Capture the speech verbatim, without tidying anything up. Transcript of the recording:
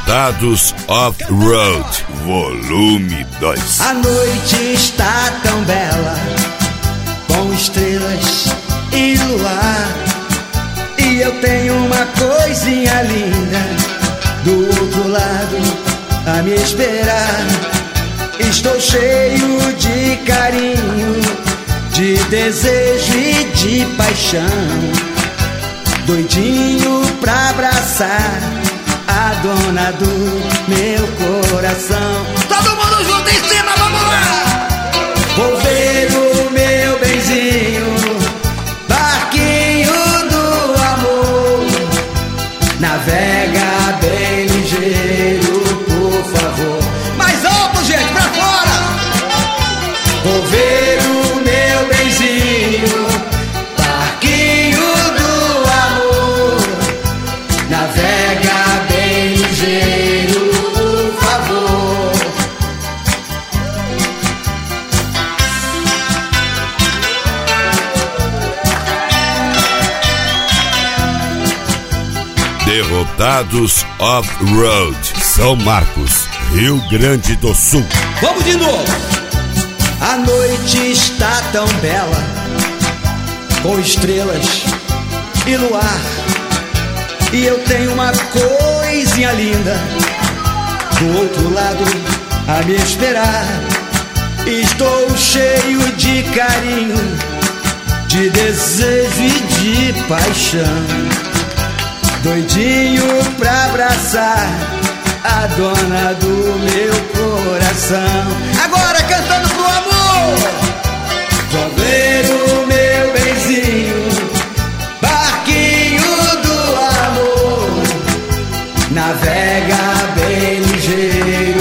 Derrotados Off-Road, volume dois. A noite está tão bela, com estrelas e luar, e eu tenho uma coisinha linda do outro lado a me esperar. Estou cheio de carinho, de desejo e de paixão, doidinho pra abraçar a dona do meu coração. Todo mundo junto em cima, vamos lá! Vou ver o meu benzinho, barquinho do amor, navega bem ligeiro, por favor. Mais alto, gente, pra fora! Vou ver o meu benzinho, barquinho do amor, navega bem ligeiro, por favor. Derrotados Off-Road, São Marcos, Rio Grande do Sul. Vamos de novo! A noite está tão bela, com estrelas e luar, e eu tenho uma coisinha linda do outro lado a me esperar. Estou cheio de carinho, de desejo e de paixão, doidinho pra abraçar a dona do meu coração. Agora cantando pro amor. Vou ver o meu benzinho, barquinho do amor, navega bem ligeiro,